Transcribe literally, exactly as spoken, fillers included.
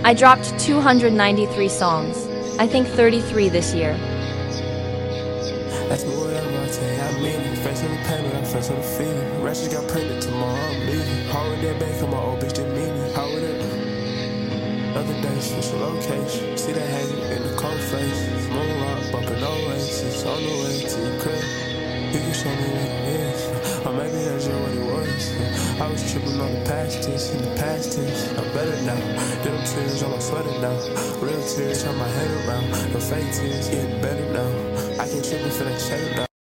I dropped two hundred ninety-three songs. I think thirty-three this year. Ask me whatever I tell you, I mean it. Face on the payment, I'm face on the feeling. Ratchet got pregnant tomorrow, I'm leaving. How would that bank on my old bitch didn't mean it? How would it? Other days, switch the location. See that hater in the cold face. Moonlight, bumping oasis. On the way to your crib. You can show me what it is. Or maybe that's just what it was. I was tripping on the past tense. In the past tense, I'm better now. Them tears on my sweater now. Real tears turn my head around. The fake tears getting better now. I can trip for that cheddar now.